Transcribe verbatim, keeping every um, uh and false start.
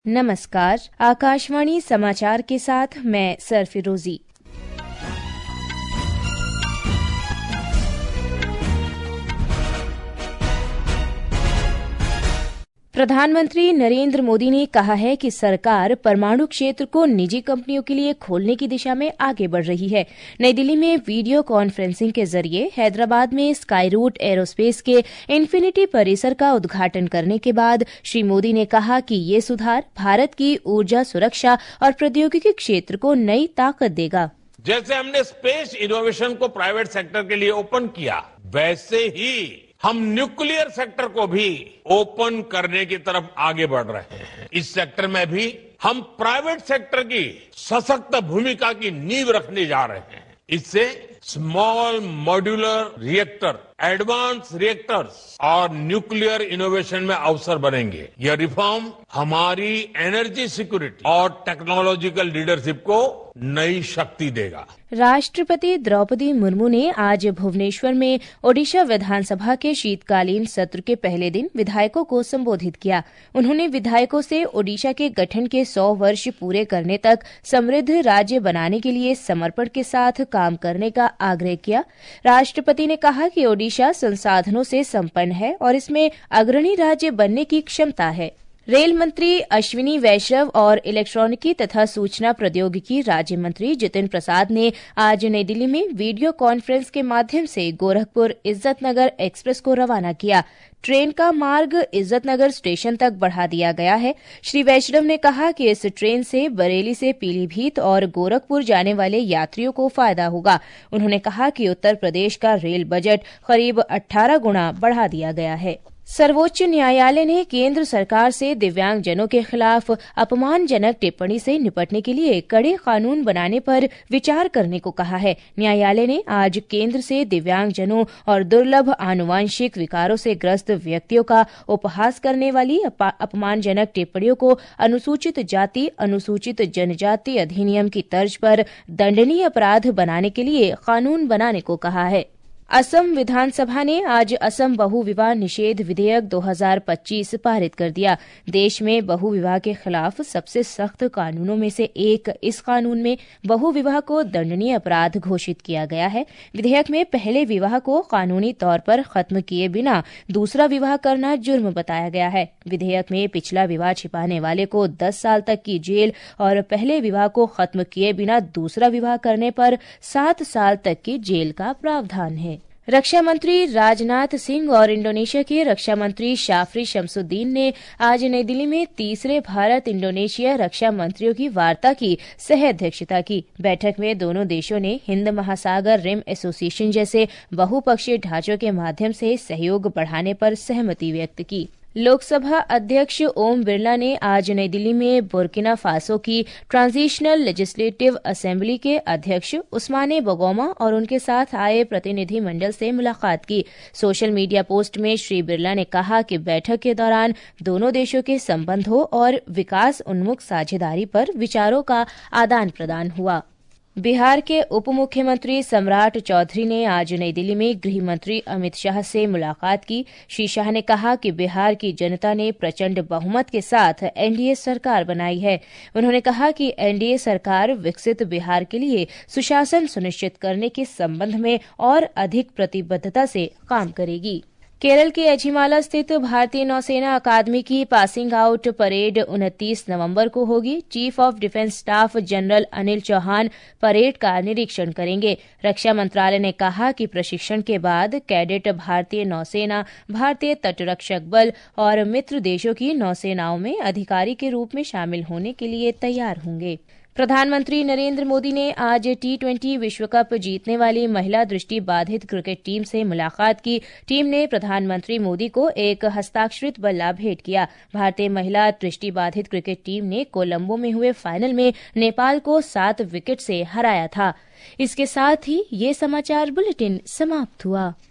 नमस्कार, आकाशवाणी समाचार के साथ मैं सरफिरोजी। प्रधानमंत्री नरेंद्र मोदी ने कहा है कि सरकार परमाणु क्षेत्र को निजी कंपनियों के लिए खोलने की दिशा में आगे बढ़ रही है। नई दिल्ली में वीडियो कॉन्फ्रेंसिंग के जरिए हैदराबाद में स्काईरूट एरोस्पेस के इन्फिनिटी परिसर का उद्घाटन करने के बाद श्री मोदी ने कहा कि ये सुधार भारत की ऊर्जा सुरक्षा और प्रौद्योगिकी क्षेत्र को नई ताकत देगा। जैसे हमने स्पेस इनोवेशन को प्राइवेट सेक्टर के लिए ओपन किया, वैसे ही हम न्यूक्लियर सेक्टर को भी ओपन करने की तरफ आगे बढ़ रहे हैं। इस सेक्टर में भी हम प्राइवेट सेक्टर की सशक्त भूमिका की नींव रखने जा रहे हैं। इससे small modular reactor, advance reactors और न्यूक्लियर इनोवेशन में अवसर बनेंगे। यह रिफॉर्म हमारी एनर्जी सिक्योरिटी और टेक्नोलॉजिकल लीडरशिप को नई शक्ति देगा। राष्ट्रपति द्रौपदी मुर्मू ने आज भुवनेश्वर में ओडिशा विधानसभा के शीतकालीन सत्र के पहले दिन विधायकों को संबोधित किया। उन्होंने विधायकों से ओडिशा के गठन के सौ वर्ष पूरे करने तक समृद्ध राज्य बनाने के लिए समर्पण के साथ काम करने का आग्रह किया। राष्ट्रपति ने कहा कि ओडिशा संसाधनों से संपन्न है और इसमें अग्रणी राज्य बनने की क्षमता है। रेल मंत्री अश्विनी वैष्णव और इलेक्ट्रॉनिकी तथा सूचना प्रौद्योगिकी राज्य मंत्री जितिन प्रसाद ने आज नई दिल्ली में वीडियो कॉन्फ्रेंस के माध्यम से गोरखपुर इज्जतनगर एक्सप्रेस को रवाना किया। ट्रेन का मार्ग इज्जतनगर स्टेशन तक बढ़ा दिया गया है। श्री वैष्णव ने कहा कि इस ट्रेन से बरेली से पीलीभीत और गोरखपुर जाने वाले यात्रियों को फायदा होगा। उन्होंने कहा कि उत्तर प्रदेश का रेल बजट करीब अठारह गुना बढ़ा दिया गया है। सर्वोच्च न्यायालय ने केंद्र सरकार से दिव्यांगजनों के खिलाफ अपमानजनक टिप्पणी से निपटने के लिए कड़े कानून बनाने पर विचार करने को कहा है। न्यायालय ने आज केंद्र से दिव्यांगजनों और दुर्लभ आनुवांशिक विकारों से ग्रस्त व्यक्तियों का उपहास करने वाली अपमानजनक टिप्पणियों को अनुसूचित जाति अनुसूचित जनजाति अधिनियम की तर्ज पर दंडनीय अपराध बनाने के लिए कानून बनाने को कहा है। असम विधानसभा ने आज असम बहुविवाह निषेध विधेयक दो हज़ार पच्चीस पारित कर दिया। देश में बहुविवाह के खिलाफ सबसे सख्त कानूनों में से एक इस कानून में बहुविवाह को दंडनीय अपराध घोषित किया गया है। विधेयक में पहले विवाह को कानूनी तौर पर खत्म किए बिना दूसरा विवाह करना जुर्म बताया गया है। विधेयक में पिछला विवाह छिपाने वाले को दस साल तक की जेल और पहले विवाह को खत्म किए बिना दूसरा विवाह करने पर सात साल तक की जेल का प्रावधान है। रक्षा मंत्री राजनाथ सिंह और इंडोनेशिया के रक्षा मंत्री शाफरी शमसुद्दीन ने आज नई दिल्ली में तीसरे भारत इंडोनेशिया रक्षा मंत्रियों की वार्ता की सह अध्यक्षता की। बैठक में दोनों देशों ने हिंद महासागर रिम एसोसिएशन जैसे बहुपक्षीय ढांचों के माध्यम से सहयोग बढ़ाने पर सहमति व्यक्त की। लोकसभा अध्यक्ष ओम बिरला ने आज नई दिल्ली में बुर्किना फासो की ट्रांजिशनल लेजिस्लेटिव असेंबली के अध्यक्ष उस्माने बगोमा और उनके साथ आए प्रतिनिधि मंडल से मुलाकात की। सोशल मीडिया पोस्ट में श्री बिरला ने कहा कि बैठक के दौरान दोनों देशों के संबंधों और विकास उन्मुख साझेदारी पर विचारों का आदान प्रदान हुआ। बिहार के उप मुख्यमंत्री सम्राट चौधरी ने आज नई दिल्ली में गृह मंत्री अमित शाह से मुलाकात की। श्री शाह ने कहा कि बिहार की जनता ने प्रचंड बहुमत के साथ एनडीए सरकार बनाई है। उन्होंने कहा कि एनडीए सरकार विकसित बिहार के लिए सुशासन सुनिश्चित करने के संबंध में और अधिक प्रतिबद्धता से काम करेगी। केरल के एझिमाला स्थित भारतीय नौसेना अकादमी की पासिंग आउट परेड उनतीस नवंबर को होगी। Chief of defence staff general Anil Chauhan parade का निरीक्षण करेंगे। रक्षा मंत्रालय ने कहा कि प्रशिक्षण के बाद कैडेट भारतीय नौसेना, भारतीय तटरक्षक बल और मित्र देशों की नौसेनाओं में अधिकारी के रूप में शामिल होने के लिए तैयार होंगे। प्रधानमंत्री नरेंद्र मोदी ने आज टी ट्वेंटी विश्व कप जीतने वाली महिला दृष्टि बाधित क्रिकेट टीम से मुलाकात की। टीम ने प्रधानमंत्री मोदी को एक हस्ताक्षरित बल्ला भेंट किया। भारतीय महिला दृष्टि बाधित क्रिकेट टीम ने कोलंबो में हुए फाइनल में नेपाल को सात विकेट से हराया था। इसके साथ ही ये समाचार बुलेटिन समाप्त हुआ।